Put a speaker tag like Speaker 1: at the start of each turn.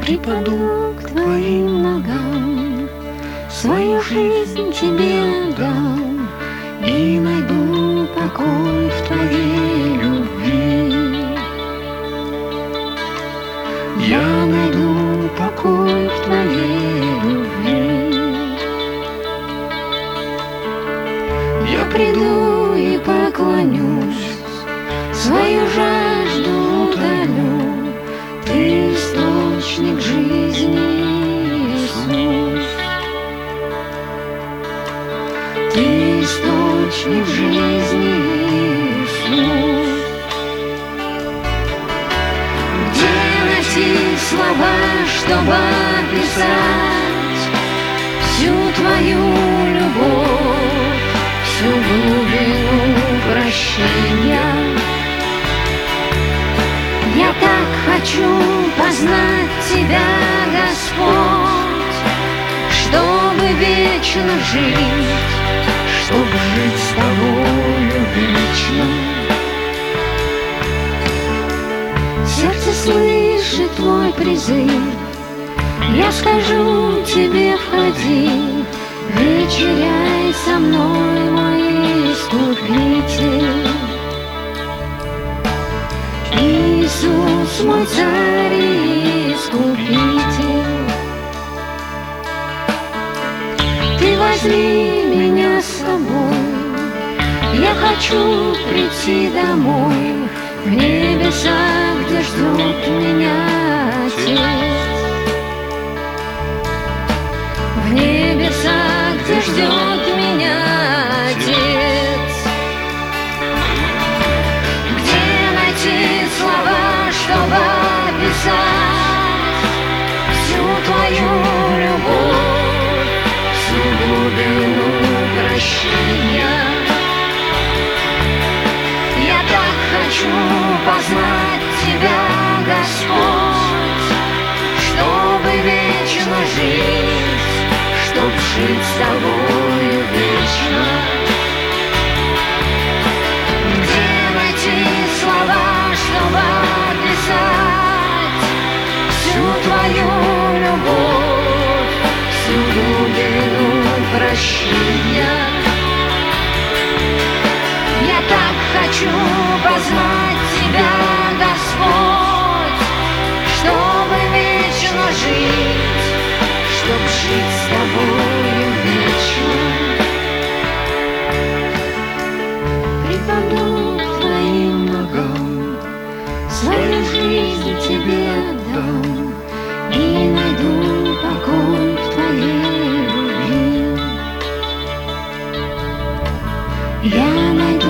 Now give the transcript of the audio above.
Speaker 1: припаду к твоим ногам, свою жизнь тебе отдам и найду покой в твоей любви. Я найду покой в твоей любви. Я приду и поклонюсь, свою жажду утолю. Ты источник жизни, Иисус. Ты источник жизни, Иисус. Где найти слова, чтобы описать всю твою любовь, всю глубину прощения? Я так хочу познать Тебя, Господь, чтобы вечно жить, чтобы жить с Тобою вечно. Сердце слышит Твой призыв, я скажу Тебе: входи, вечеряй со мной, мой Искупитель. Иисус, мой Царь и Искупитель, Ты возьми меня с собой, я хочу прийти домой, в небеса, где ждет меня Отец. В небеса, где ждет меня Отец. Где найти слова, чтобы описать всю Твою любовь, всю глубину прощения? Я так хочу познать Тебя, Господь, чтобы вечно жить, чтоб жить с Тобою вечно. Где найти слова, чтобы описать всю Твою любовь, всю глубину прощения? Я так хочу познать Тебя, Господь, чтобы вечно жить, чтоб жить с Тобою вечно. Припаду к Твоим ногам, свою жизнь Тебе отдам и найду покой в Твоей любви. Я найду